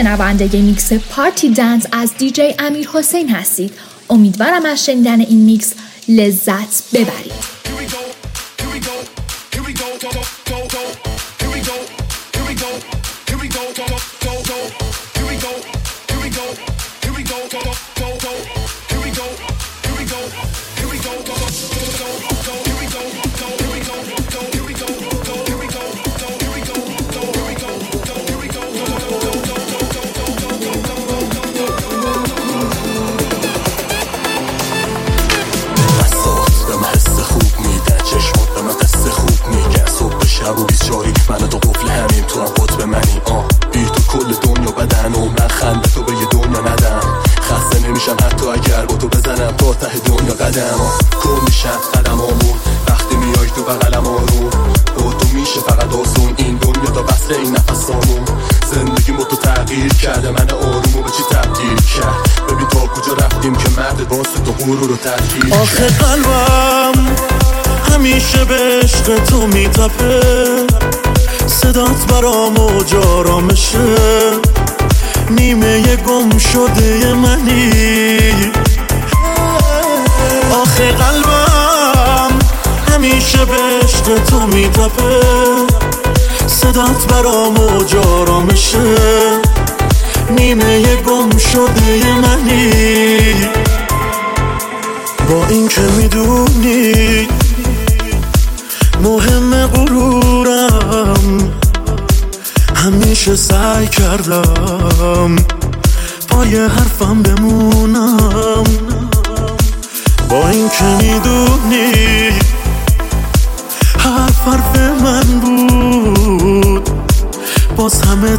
شنونده میکس پارتی دنس از دیجی امیر حسین هستید. امیدوارم از شنیدن این میکس لذت ببرید. شب و 24 من تو قفل همین تو هم قطب منی بی تو کل دنیا بدن و من خنده تو به یه دنیا ندم. خسته نمیشم حتی اگر با تو بزنم تا ته دنیا قدم کن میشم قدمامون وقتی میای تو بغلم آروم با تو میشه فقط آسون این دنیا تا بسر این نفسامون. زندگی با تو تغییر کرده من آرومو به چی تبدیل کرد. ببین تا کجا رفتیم که مرد واسه تو غرور رو تدبیر. آخه قلبم همیشه به عشق تو میتپه، صدات برام موج آرامشه، نیمه گم شده منی. آخه قلبم همیشه به عشق تو میتپه، صدات برام موج آرامشه، نیمه گم شده منی. با این که میدونی مهم غرورم، همیشه سعی کردم پای حرفم بمونم. با این که میدونی حرف من بود، باز همه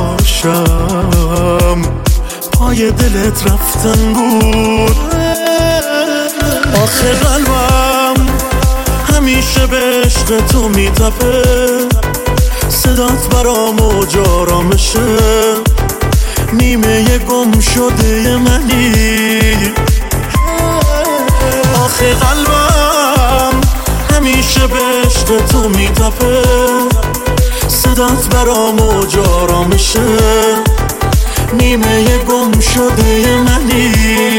تلاشم پای دلت رفتن بود. آخه قلبم همیشه به عشق تو میتپه، صدات برام موج آرامشه، نیمه گم شده منی. آخه قلبم همیشه به عشق تو میتپه، صدات برام موج آرامشه، نیمه گم شده منی.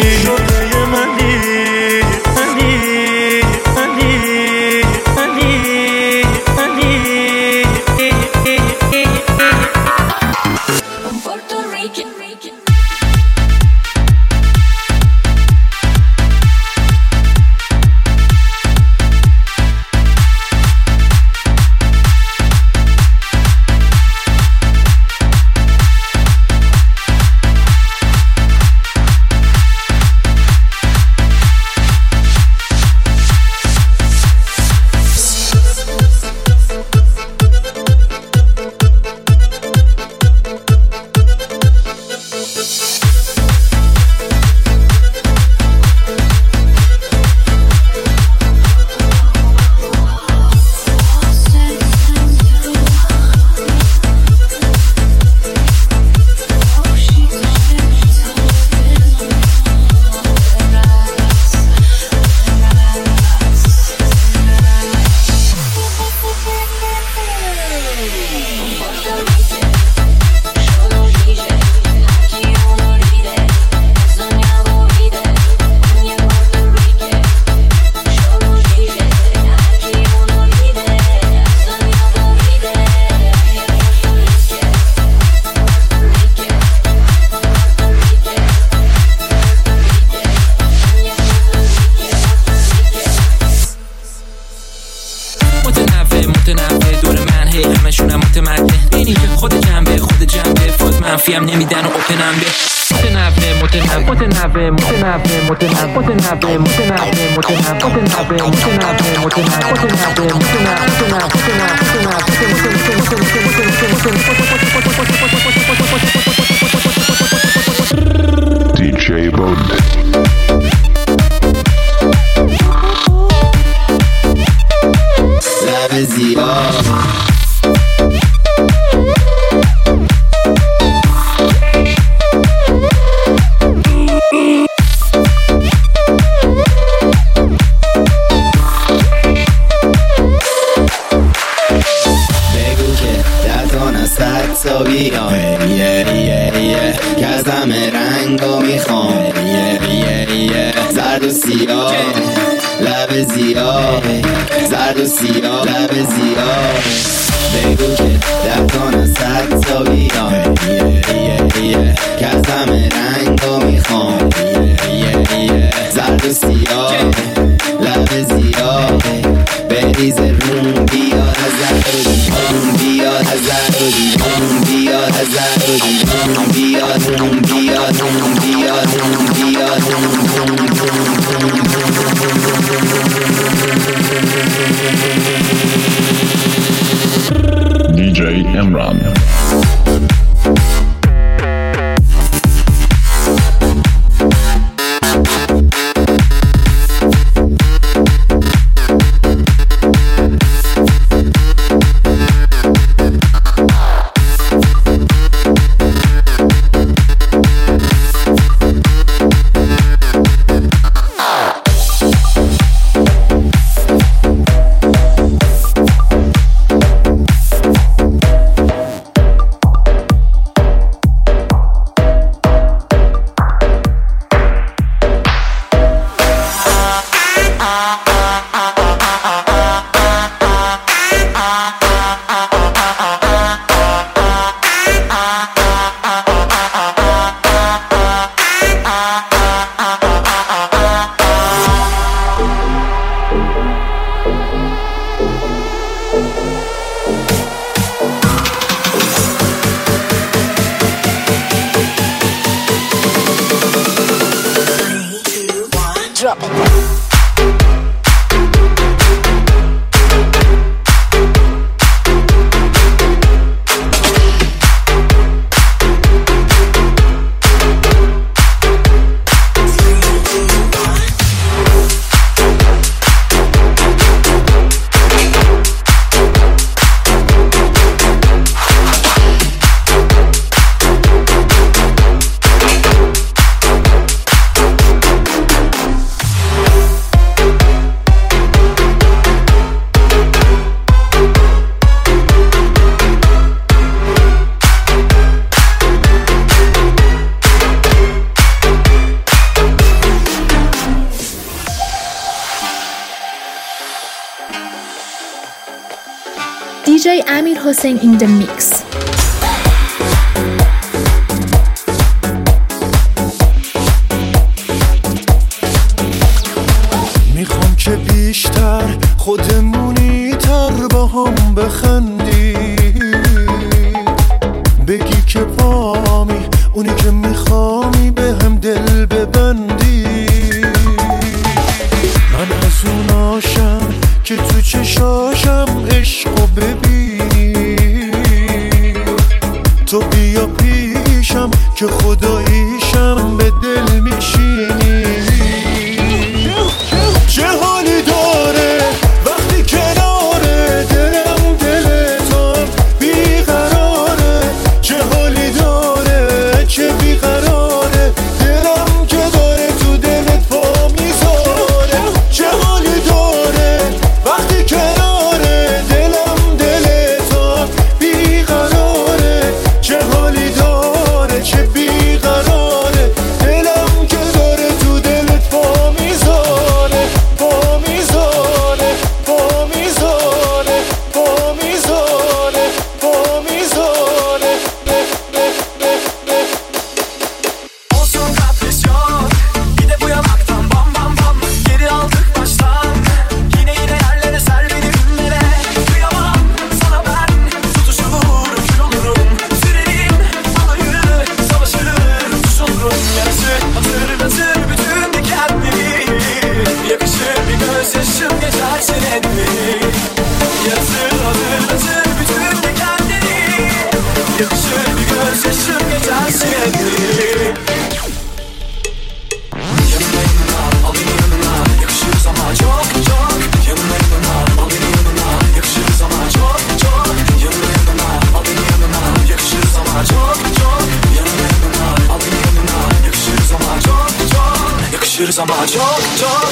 منفیم نمیدن و اوپنم به DJ Bond. لب زیبا بگو که در تان از تک سابیان که از همه رنگا میخوام زرد و سیاه لب زیاد زرد و سیاه لب زیاد بگو که دفتان صد تا بیان که از همه رنگا میخوام زرد و سیاه لب زیاد بریز روم بیاد از زرد بیاد از زرد بیاد از زرد بیاد روم بیاد روم بیاد روم بیاد DJ Emran. DJ Amir Hossein in the mix. میخوام که بیشتر خودمونی تر با هم بخندی بگی که بامی اونی که میخوامی به هم دل ببندی من از اوناشم که تو چشاشم عشقو ببینی تو بیا پیشم که خداییشم به دل میشینی چه حالی داره وقتی کناره دلم دل تو بیقراره چه حالی داره چه بیقراره دلم که داره تو دلت پا میذاره چه حالی داره وقتی کناره دلم دل تو بیقراره چه حالی داره چه بیقراره دلم که داره تو دلت پا میذاره پا میذاره پا میذاره پا میذاره پا میذاره Olsun kapris yok Gide bu yamaktan bam bam bam Geri aldık baştan Yine yerlere ser beni günlere Kıyamam sana ben Tutuşur kül olurum Sürerim alayı Savaşırım tuş olurum Yarısı hatırlatır bütün dikenleri Yakışır bir gözyaşım geçersin etmeni Yarısı hatırlatır bütün dikenleri Yakışır bir gözyaşım geçersin etmeni Yanına yanına al beni yanına Yakışırız ama çok çok Yanına yanına al beni yanına Yakışırız ama çok çok Yanına yanına al beni yanına Yakışırız ama çok çok Yanına yanına al beni yanına Yakışırız ama çok çok Yakışırız ama çok çok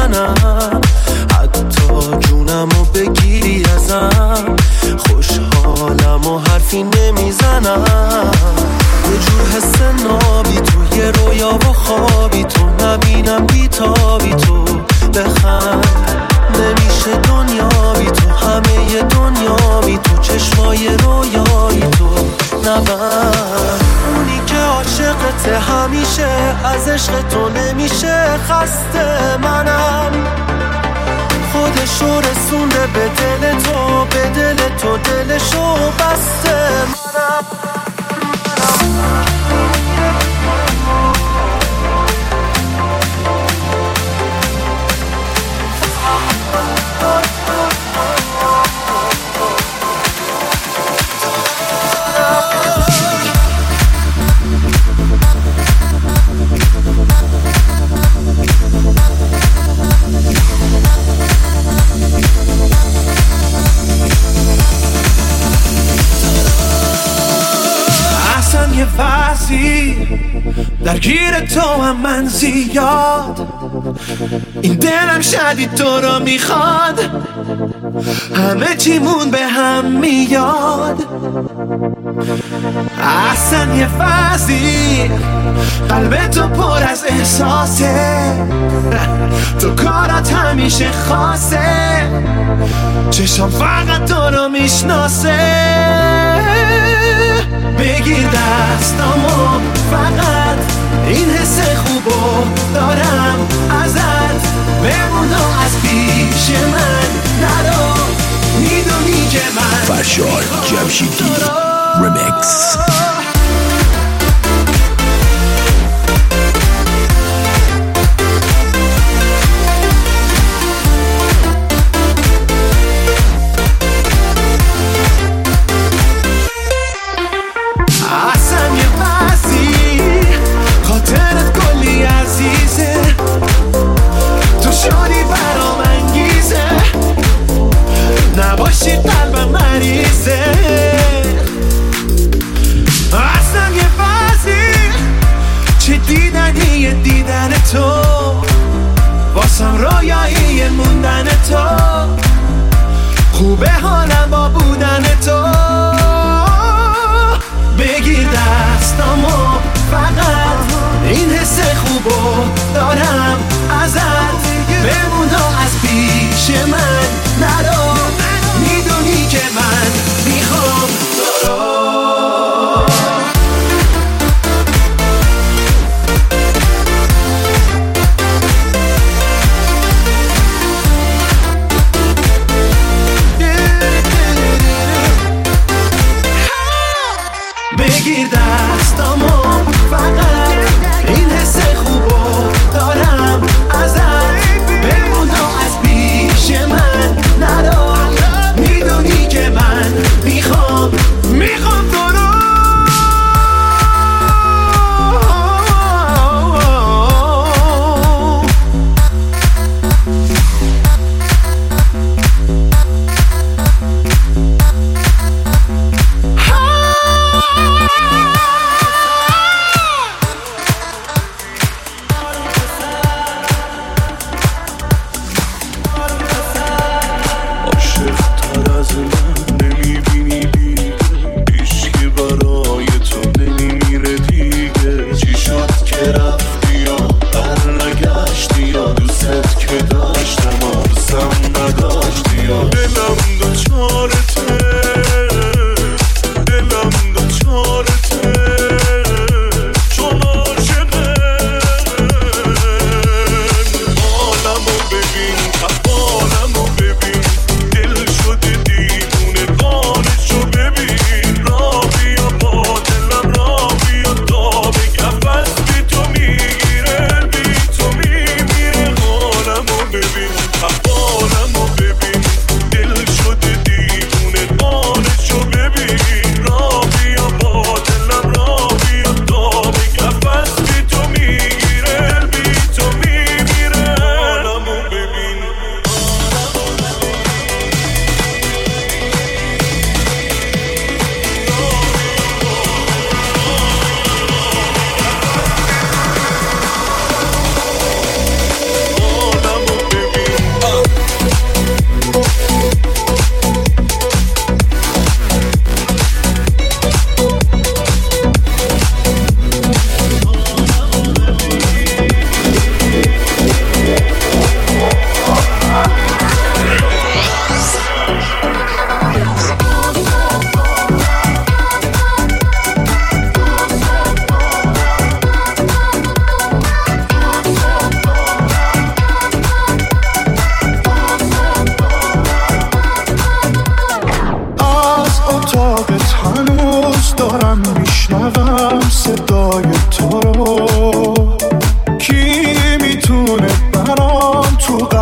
نمیزنم، حتی جونمو بگیری ازم خوشحالم و حرفی نمیزنم. یه جور حس نابی تو، یه رویا و خوابی تو، نبینم بیتابی تو، بخند نمیشه دنیا بی تو، همه ی دنیا بی تو، چشمای رویایی تو نبند. اونی که عاشقته همیشه، از عشق تو نمیشه خسته. منم خودشو رسونده به دل تو، به دل تو دلشو بسته. منم یه فصلی درگیر تو هم من زیاد، این دلم شدید تو رو میخواد، همه چیمون به هم میاد. اصلا یه فصلی قلب تو پر از احساسه، تو کارات همیشه خاصه، چشم فقط تو رو میشناسه. بگیر دستامو، فقط این حس خوبو دارم ازت، بمون از پیش من نرو، میدونی که من فرشاد جمشیدی ریمیکس. نباشی قلبم مریضه، اصلا یه فصلی چه دیدنیه دیدن تو، واسم رویایی موندن تو، خوبه حالم با بودن تو. بگیر دستامو، فقط این حس خوبو دارم ازت، بمون از پیش من نرو، میدونی که من میخوام تو رو. بگیر دستامو، فقط این حس خوبو دارم ازت، بمون از پیش من نرو، میدونی که من میخوام تو رو.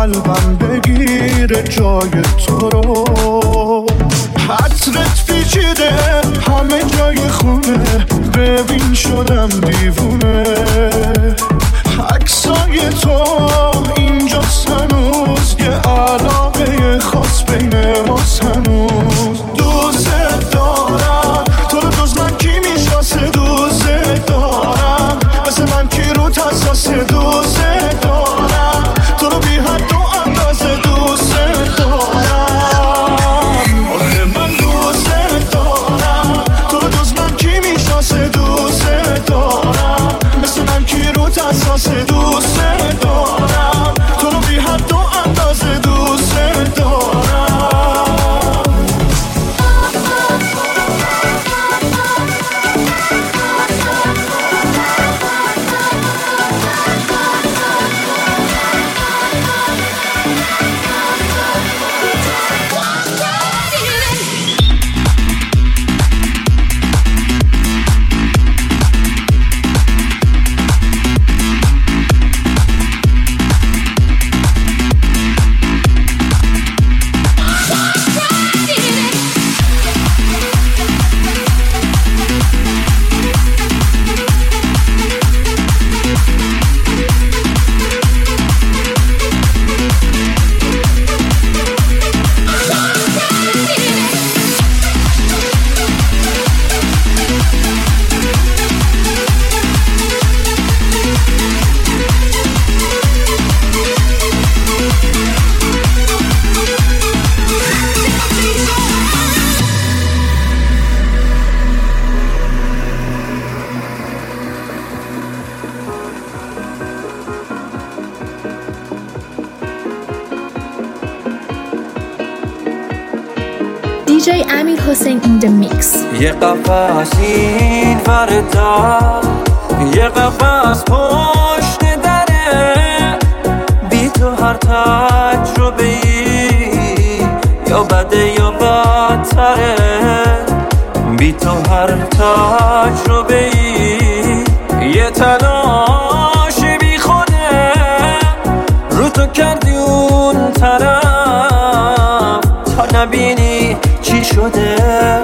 قلبم بگیره جای تو رو. عطرت پیچیده همه جای خونه، ببین شدم دیوونه. عکسای تو اینجاست هنوز، یه علاقه خاص بین ماست هنوز. دوست دارم تو رو، جز من کی میشناسه؟ دوست دارم مثل من کی رو حساسه؟ دوست دارم تو رو بی حد و اندازه. دوست دارم آخه من دوست دارم تو رو، جز من کی میشناسه؟ دوست دارم مثل من کی رو حساسه؟ دوست دارم تو رو بی حد و اندازه. دوست دارم. DJ Amir Hossein in the mix. یه قفس این وردا، یه قفس پشت دره، بی تو هر تجربه ای یا بده یا بدتره. بی تو هر تجربه ای یه تلاش بی خوده، رو تو کردی اون طرف تا نبینی چی شده.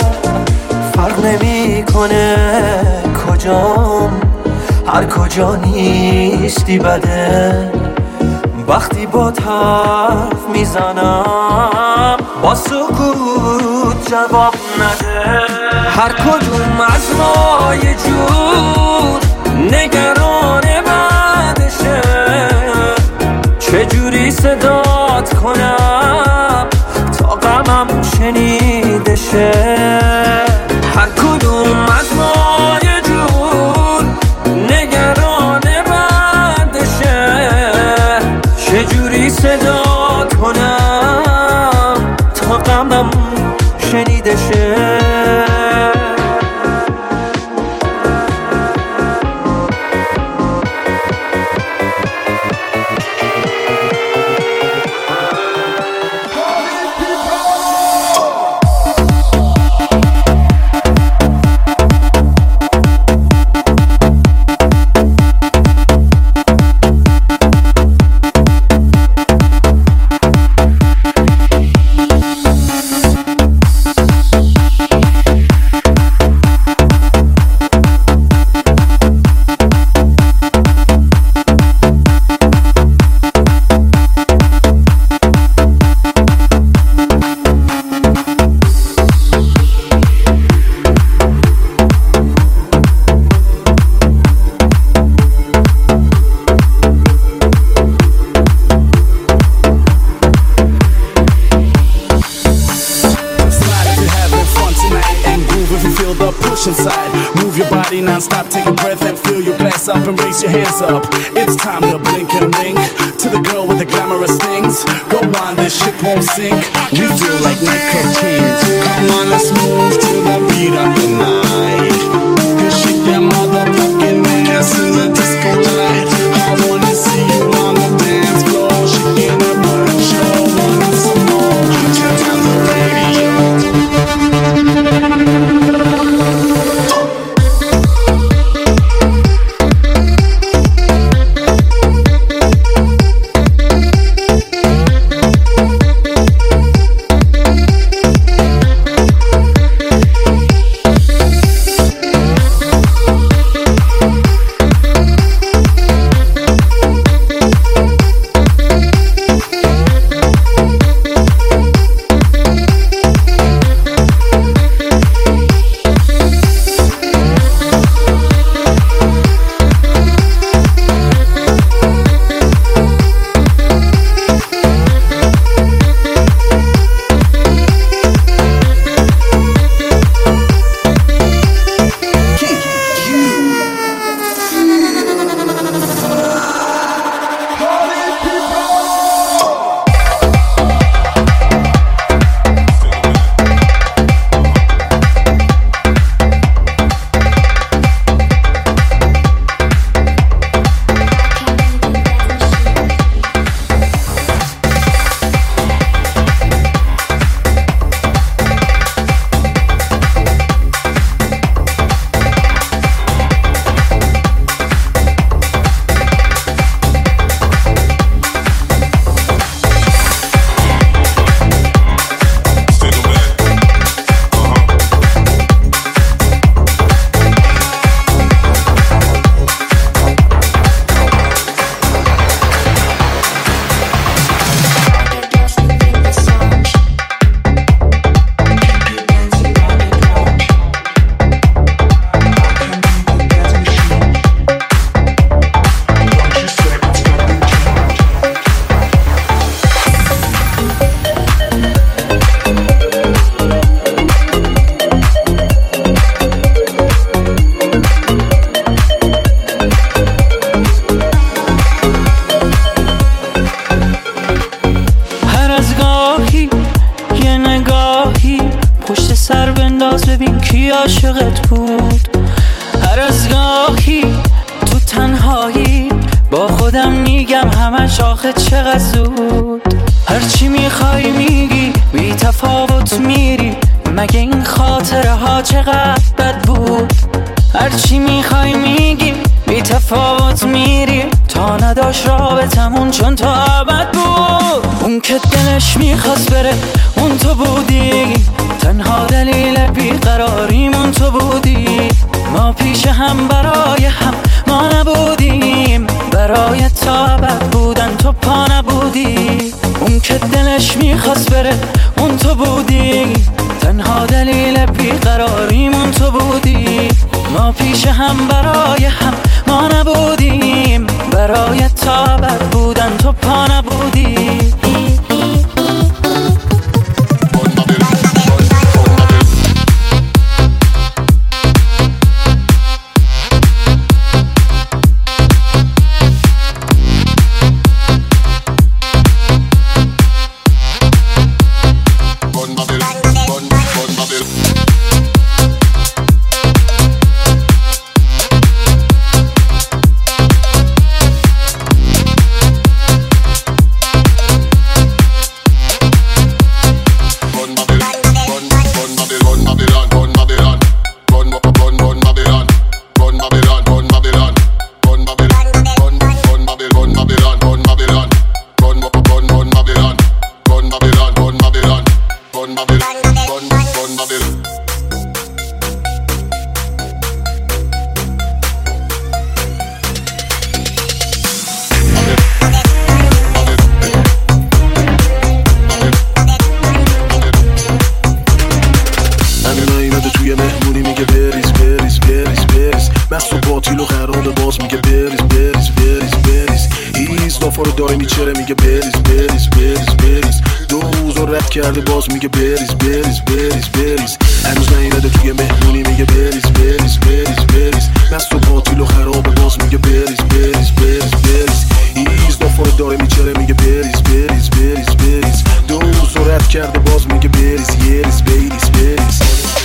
فرق نمی کنه کجام، هر کجا نیستی بده. وقتی با حرف میزنم با سکوت جواب نده. هر کدوم از ما یه جور نگران بعدشه، چجوری صدات کنم تا غمم شنیده شه. هر کدوم از ما یه جور نگران بعدشه، چجوری صدات کنم تا غمم شنیده شه. Inside, move your body non-stop, take a breath and fill your glass up and raise your hands up. It's time to blink and link to the girl with the glamorous things. Go on, this ship won't sink. We feel like nightclub kings. Come on, let's move to the beat of the night. And shake that motherfucking ass in the disco light. I wanna see you on the dance floor, shaking that butt, show wanna some more. Turn down the radio. گاهی یه نگاهی پشت سر بنداز ببین کی عاشقت بود. هر از گاهی تو تنهایی با خودم میگم همش آخه چقدر زود. هرچی میخوای میگی بی تفاوت میری، مگه این خاطره ها چقدر بد بود. هرچی میخوای میگی بی تفاوت میری، تا نداشت رابطمون چون تا ابد بود. اون که دلش میخواست بره اون تو بودی، تنها دلیل بیقراریمون تو بودی. ما پیش هم برای هم ما نبودیم، برای تا ابد بودن تو پا نبودی. اون که دلش میخواست بره اون تو بودی، تنها دلیل بیقراریمون تو بودی. ما پیش هم برای هم ما نبودیم، برای تا ابد بودن تو پا نبودی. کرده باز میگه بریز بریز بریز بریز. هنوز نیومده توی مهمونی میگه بریز بریز بریز بریز. مست و باطیل و خرابه باز میگه بریز بریز بریز بریز. ایز دافاره داره میچره میگه بریز بریز بریز بریز. دوز و رد کرده باز میگه بریز یریز بریز بریز.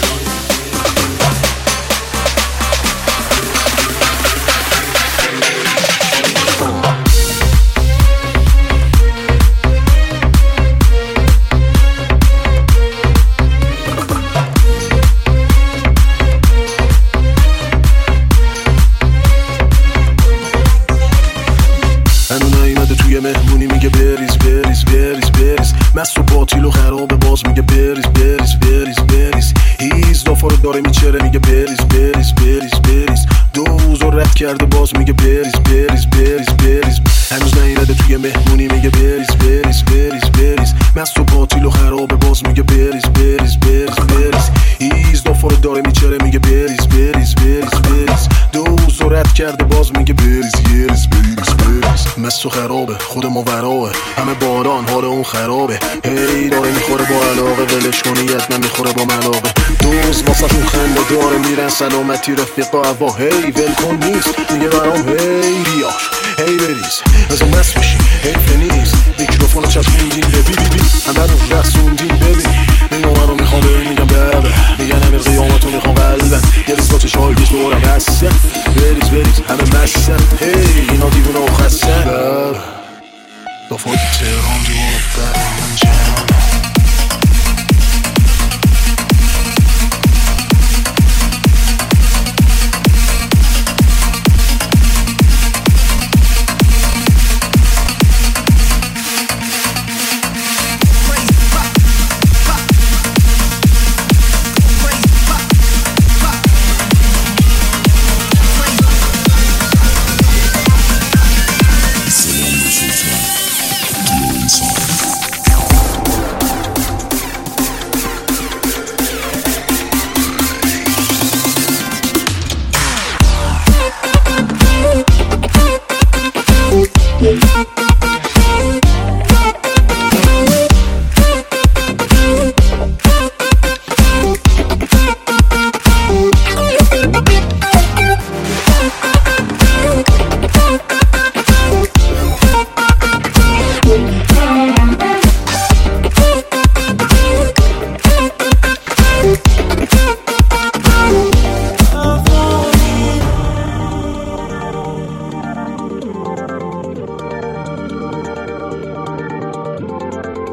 مهمونی میگه بریز بریز بریز بریز. مست و باطیل و خرابه باز میگه بریز بریز بریز بریز. هیز دافاره داره میچره میگه بریز بریز بریز بریز. دوز و رد کرده باز میگه بریز بریز بریز بریز. هنوز نیومده توی مهمونی میگه بریز بریز بریز بریز. مست و باطیل و خرابه باز میگه بریز بریز بریز بریز. هیز دافاره داره میچره میگه بریز بریز بریز بریز. دوز و رد کرده باز میگه بریز یریز بریز بریز. مست و خرابه خود ما وراه، همه باران حال اون خرابه. هی داره میخوره با علاقه، ولش کنی از نمیخوره با ملاقه. دوز واسه اون خنده داره میرن سلامتی رفیقا هوا. هی ول کن نیست میگه برام هی بیاش هی بریز ازا مست بشی حیف نیست. میکروفونو چسبوندین ببی بی بی همه رو رسوندین ببین. این من رو میخوام ببین میگم بله میگن امیر قیامتو میخوام قلبن. یه ریز با چشای بیش دورم هستن بریز بریز همه مستن. هی اینا دیوونه و خستن بله دفعه تهران جواب برای من جمع.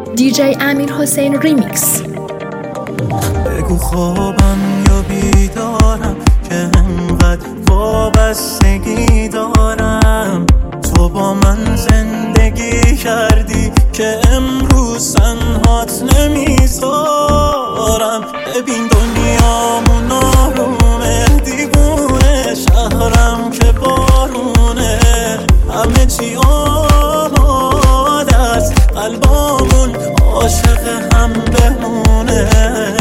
دیجی امیر حسین ریمیکس. بگو خوابم یا بیدارم که انقدر وابستگی دارم. تو با من زندگی کردی که امروز تنهات نمیذارم. ببین دنیامون آرومه، دیوونه شهرم که بارونه، همه چی آماده است، قلبامون عاشق هم بمونه.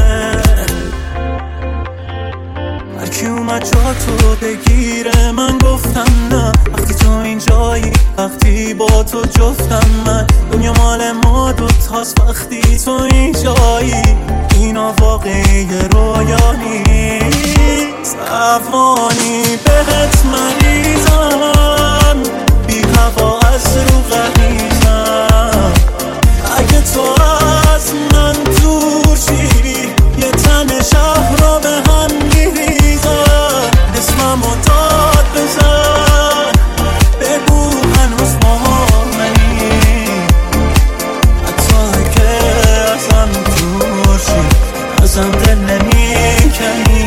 هرکی اومد جا تو بگیره، من گفتم نه. وقتی تو اینجایی، وقتی با تو جفتم، من دنیا مال ما دوتاست. وقتی تو اینجایی، اینا واقعی رویا نیست. افغانی بهت مریضم، بی هوا از رو غریزم. اگه تو از من دور شی، یه تن شهر رو به هم میریزم. اسممو داد بزن، بگو هنوز ما منی، حتی که ازم دور شی، ازم دل نمیکنی.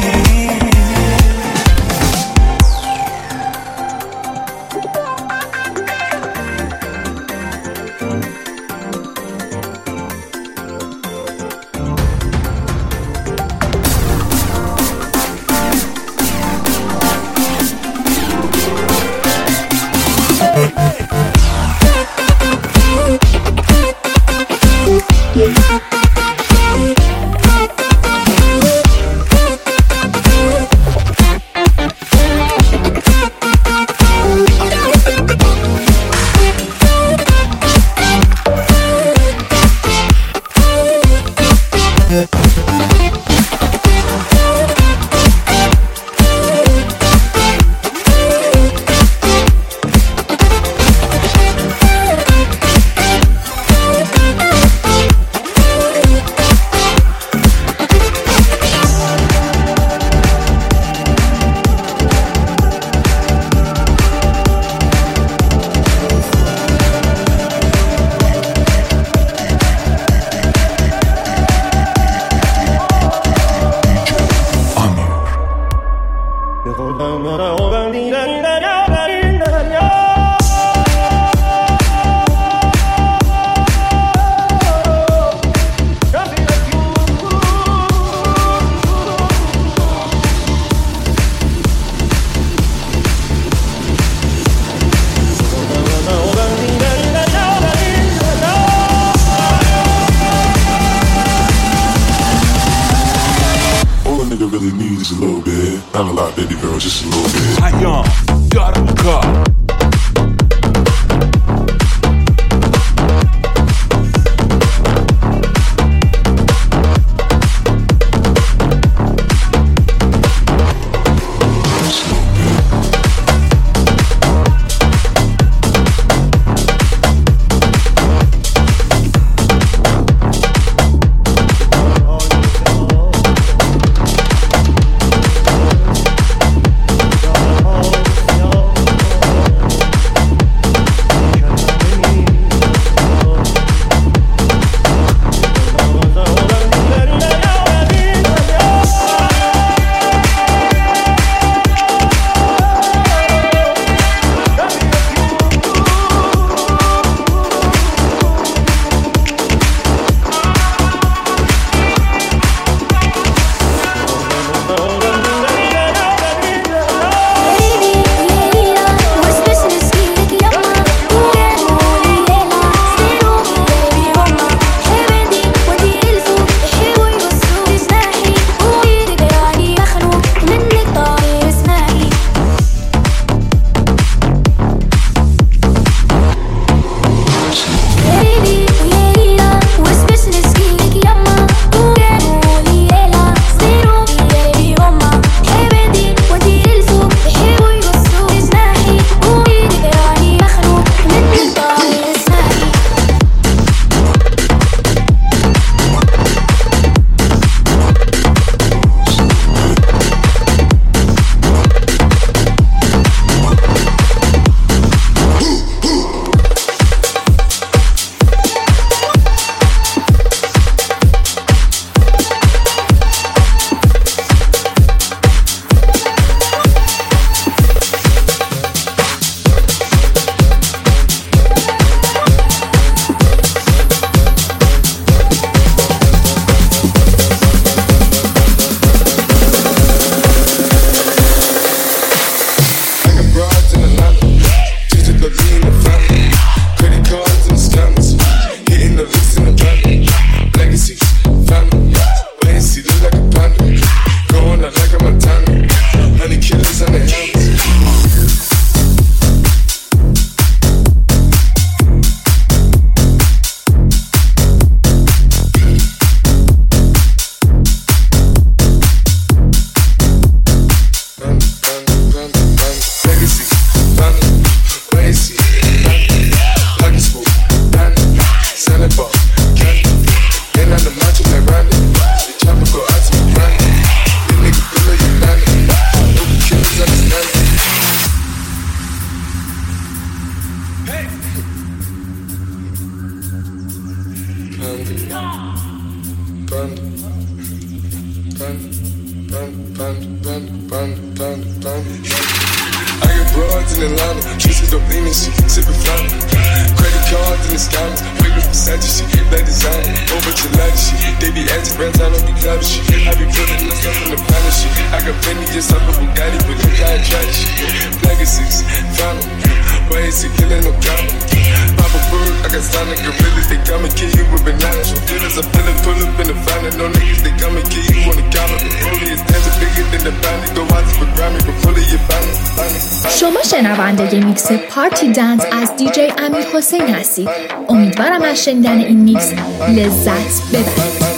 I got broads in Atlanta, kisses don't lean and shit, sippin' flannel. Credit cards in the scammers, wake up beside your shit, like design, over to light shit. They be acting brands, I don't be clever shit. I be putting the stuff on the planet shit. I got plenty just off of Bugatti, but look how I try this shit. Legacies, final, why is it killing no drama? Pop a bird, I got sonic gorillas, they come and kill you with bananas. Dealers, I feel it, pull up in the fountain, no niggas, they come and kill you on the counter. Rollie is dancing bigger than the bounty, go out to the Grammy, but fully your bounty. شما شنونده میکس پارتی دنس از دیجی امیر حسین هستید. امیدوارم از شنیدن این میکس لذت ببرید.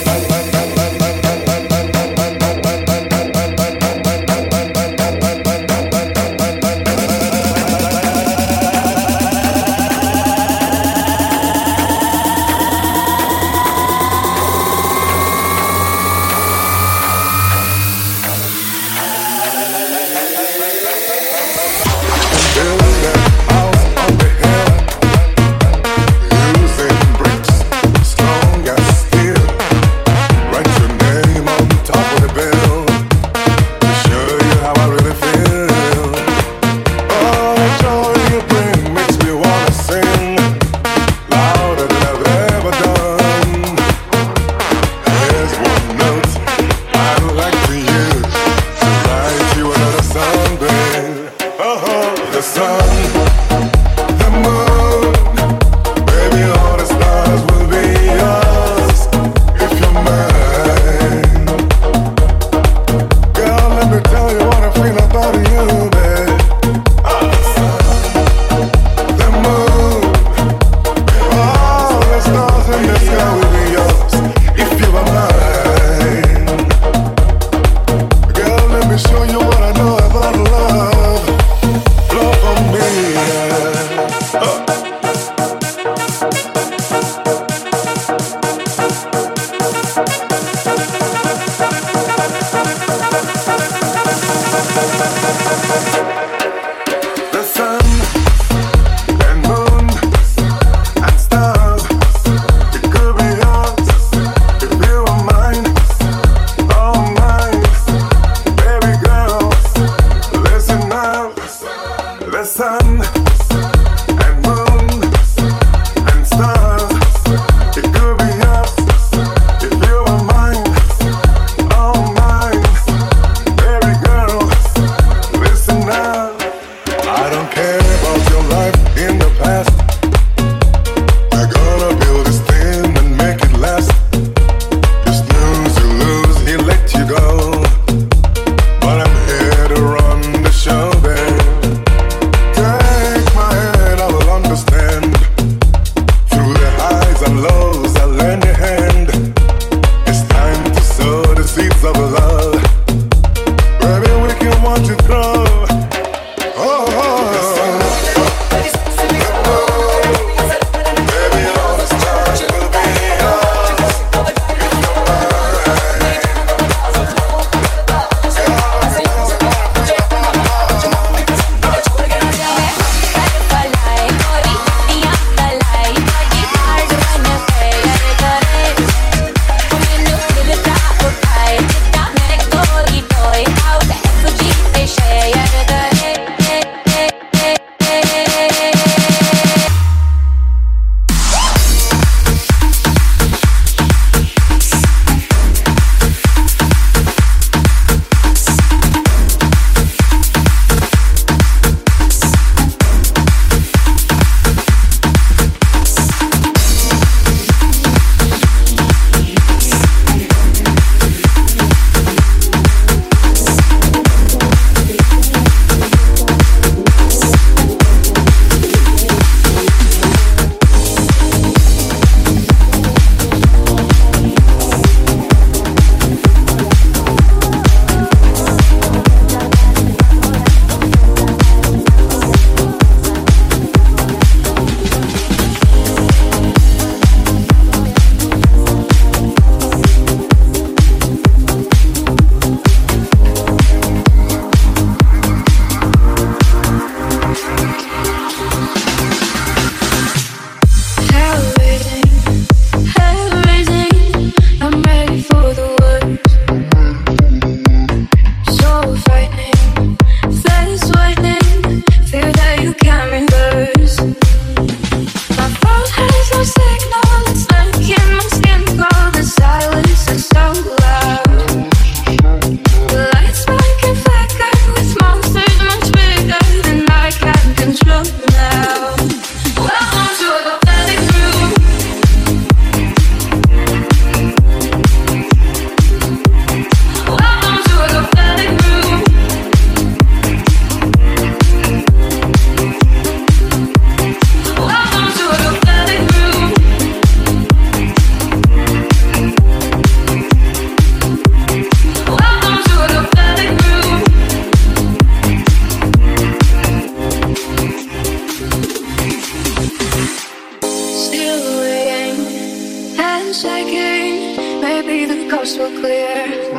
Using bricks, strong as steel. shaking. Maybe the coast will clear.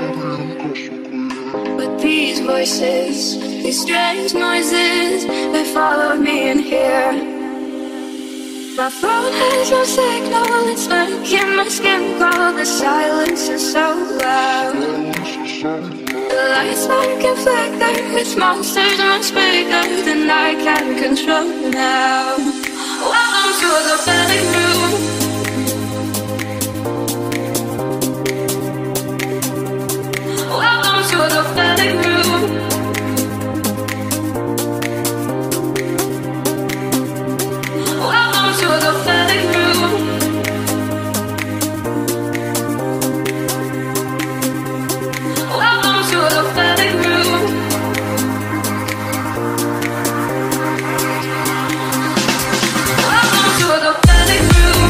But these voices, these strange noises, they follow me in here. My phone has no signal, it's making my skin crawl. The silence is so loud. The lights spark and flicker, it's monsters much bigger than I can control now. Welcome to the belly room. Welcome to the belly room. Welcome to the belly room. Welcome to the belly room. Welcome to the belly room.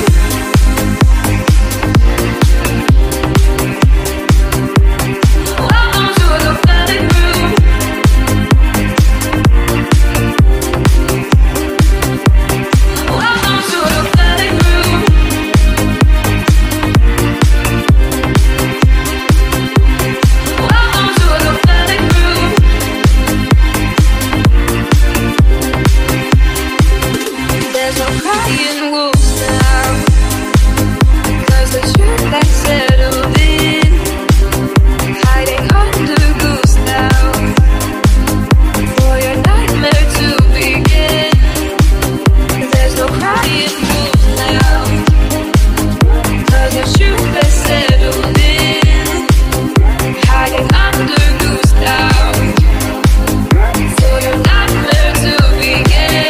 Welcome to the belly room. Welcome to the belly room. Welcome to the belly room. There's no crying wolves now, 'cause the truth has settled in, hiding under goose now, for your nightmare to begin. There's no crying wolves now, 'cause the truth has settled in, hiding under goose now, for your nightmare to begin.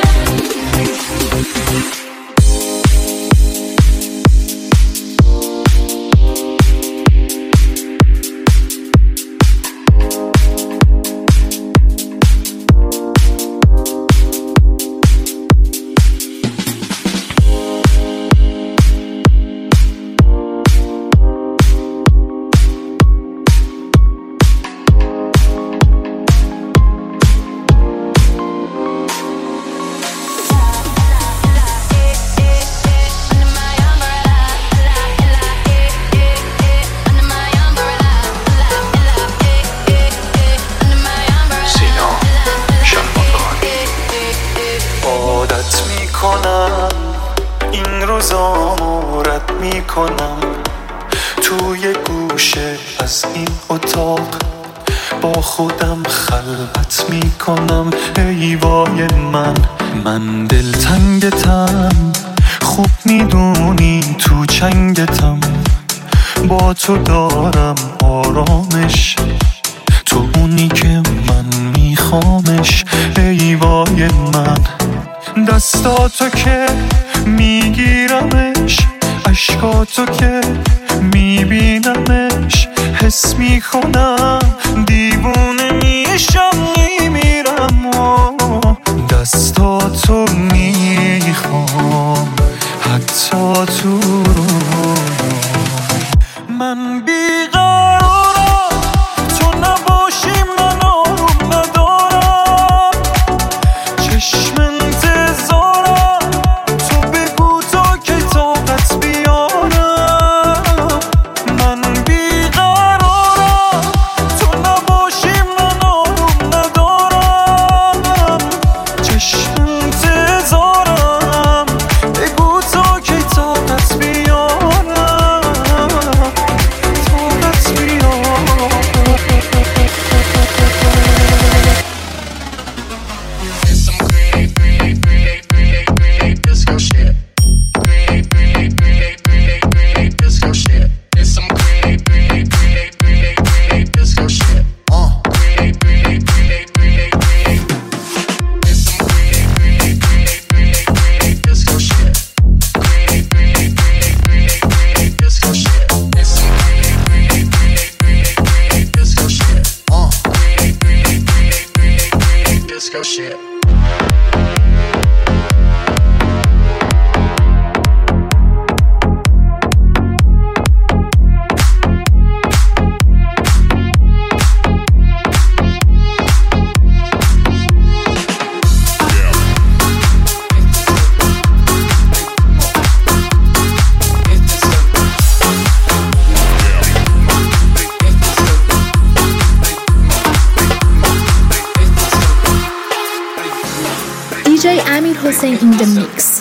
عادت میکنم این روزامو رد میکنم، توی گوشه از این اتاق با خودم خلوت میکنم. ای وای من دلتنگتم، خوب میدونی تو چنگتم، با تو دارم آرامش، تو اونی که من میخوامش. ای وای دستاتو که میگیرمش، عشقاتو که میبینمش، حس میکنم دیوونه میشم میمیرم. دستاتو میخوام حتی تو من بیقرارم، تو نباشی من آروم ندارم، چشم انتظارم، تو بگو تا که طاقت بیارم. من بیقرارم، تو نباشی من آروم ندارم، چشم انتظارم، بگو تا که طاقت بیارم، طاقت بیارم. Disco shit. Hossein in the mix.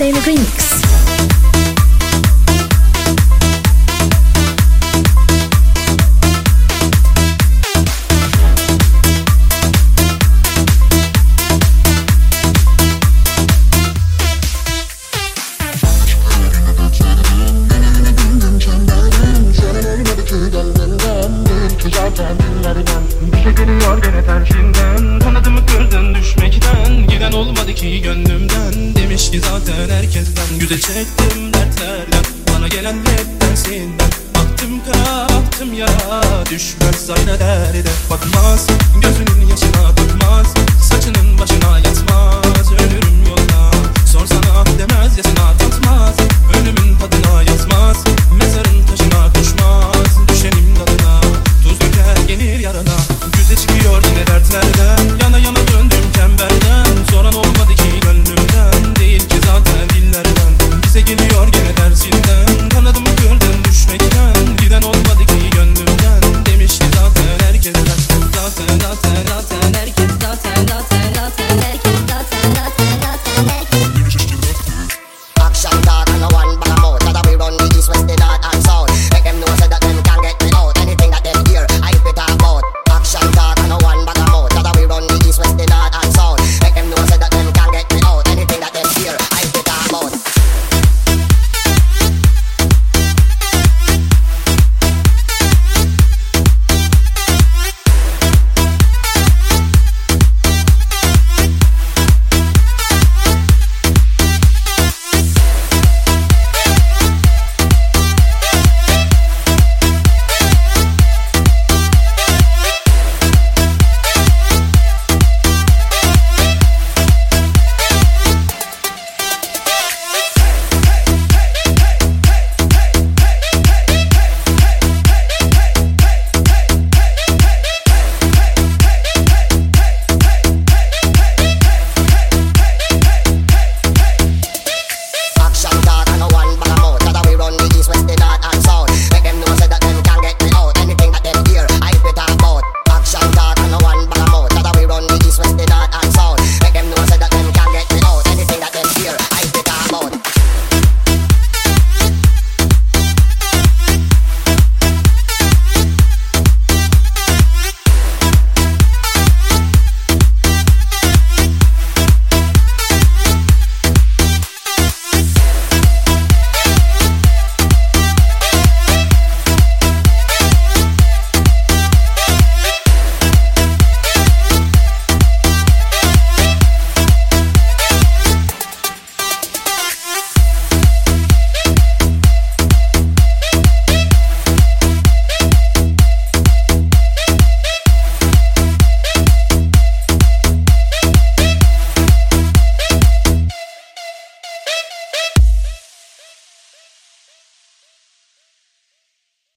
Hussein Remix. Güzel çektim dertlerden, bana gelen hep dersinden. Baktım kara, baktım yara, düşmez zayda derde. Bakmaz, gözünün yaşına bakmaz, saçının başına yatmaz. Ölürüm yolda, sorsana demez yaşına tatmaz. Ölümün tadına yatmaz, mezarın taşı